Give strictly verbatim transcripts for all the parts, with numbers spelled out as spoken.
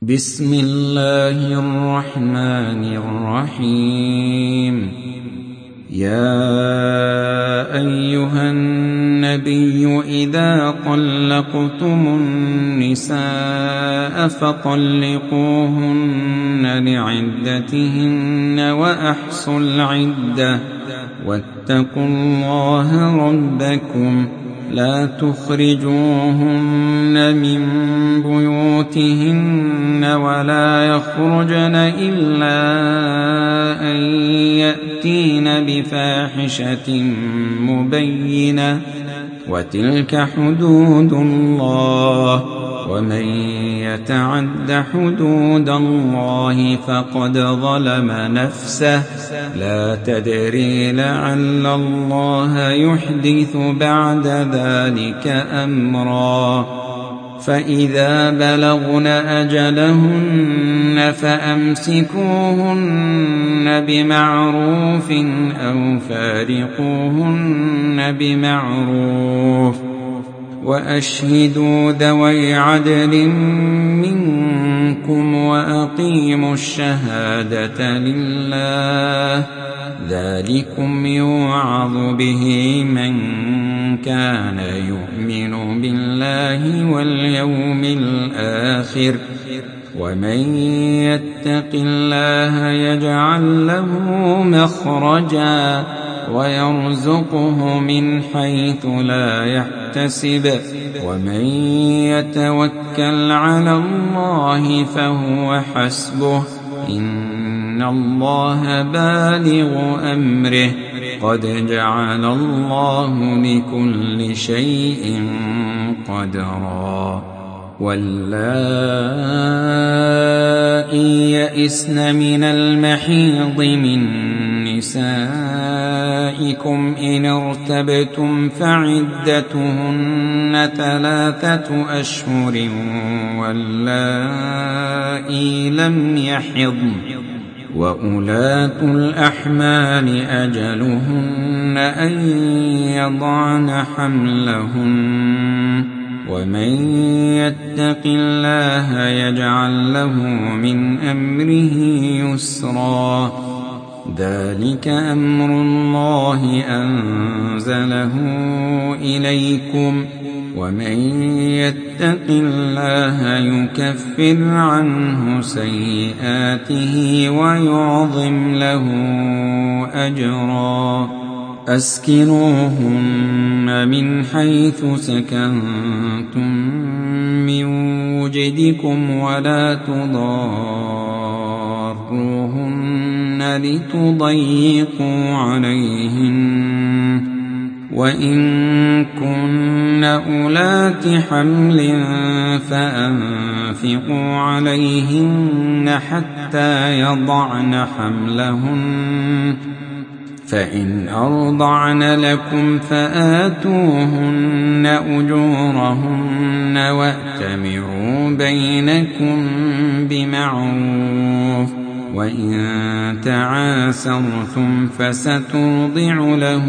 بسم الله الرحمن الرحيم. يا أيها النبي إذا طلقتم النساء فطلقوهن لعدتهن وأحصوا العدة واتقوا الله ربكم لا تخرجوهن من بيوتهن ولا يخرجن إلا أن يأتين بفاحشة مبينة وتلك حدود الله ومن يتعد حدود الله فقد ظلم نفسه لا تدري لعل الله يحدث بعد ذلك أمرا. فإذا بلغن أجلهن فأمسكوهن بمعروف أو فارقوهن بمعروف وأشهدوا ذوي عدل منكم وأقيموا الشهادة لله ذلكم يوعظ به من كان يؤمن بالله واليوم الآخر ومن يتق الله يجعل له مخرجا ويرزقه من حيث لا يحتسب ومن يتوكل على الله فهو حسبه إن الله بالغ أمره قد جعل الله لكل شيء قدرا. واللائي يئسن من المحيض من نسائكم إن ارتبتم فعدتهن ثلاثة أشهر واللائي لم يحضن وأولاة الأحمال أجلهن أن يضعن حملهن ومن يتق الله يجعل له من أمره يسرا. ذلك أمر الله أنزله إليكم ومن يتق الله يكفر عنه سيئاته ويعظم له أجرا. أسكنوهن من حيث سكنتم من وجدكم ولا تضاروهن لتضيقوا عليهن وإن كن أولات حمل فأنفقوا عليهن حتى يضعن حملهن فإن أرضعن لكم فآتوهن أجورهن وأتمروا بينكم بمعروف وإن تعاسرتم فسترضع له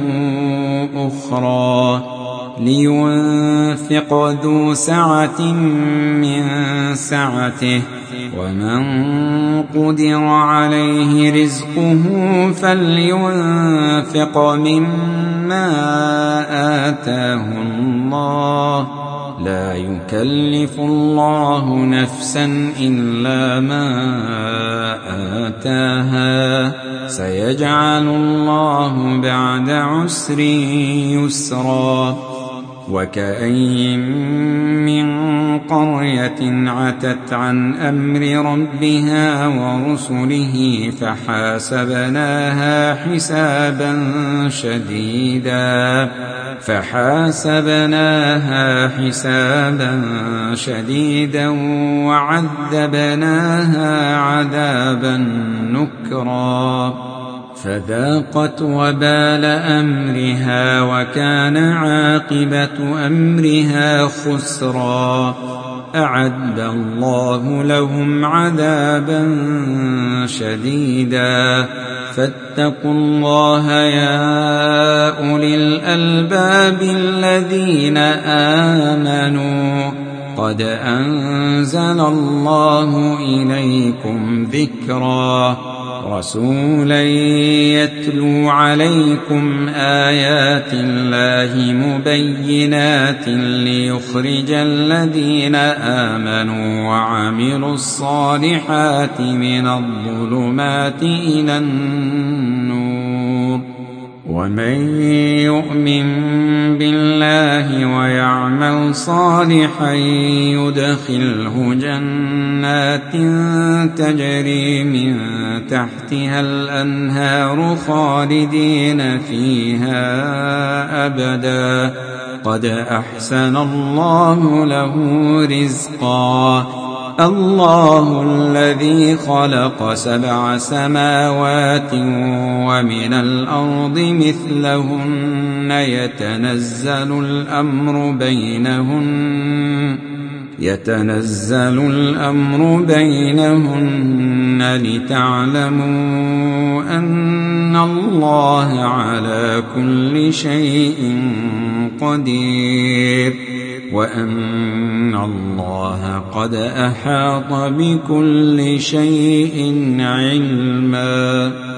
أخرى لينفق ذو سعة من سعته ومن قدر عليه رزقه فلينفق مما آتاه الله لا يكلف الله نفسا إلا ما آتاها سيجعل الله بعد عسر يسرا. وكأين من قرية عتت عن أمر ربها ورسله فحاسبناها حسابا شديدا فحاسبناها حسابا شديدا وعذبناها عذابا نكرا فذاقت وبال أمرها وكان عاقبة أمرها خسرا. أعد الله لهم عذابا شديدا فاتقوا الله يا أولي الألباب الذين آمنوا قد أنزل الله إليكم ذكرا رسولا يتلو عليكم آيات الله مبينات ليخرج الذين آمنوا وعملوا الصالحات من الظلمات إلى النور ومن يؤمن بالله ويعمل صالحا يدخله جنات تجري من تحتها الأنهار خالدين فيها أبدا قد أحسن الله له رزقا الله الذي خلق سبع سماوات ومن الأرض مثلهن يتنزل الأمر بينهن يتنزل الأمر بينهن لتعلموا أن الله على كل شيء قدير وأن الله قد أحاط بكل شيء علما.